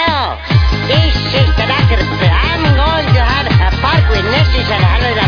This is the doctor. I'm going to have a park with Nessie and Harry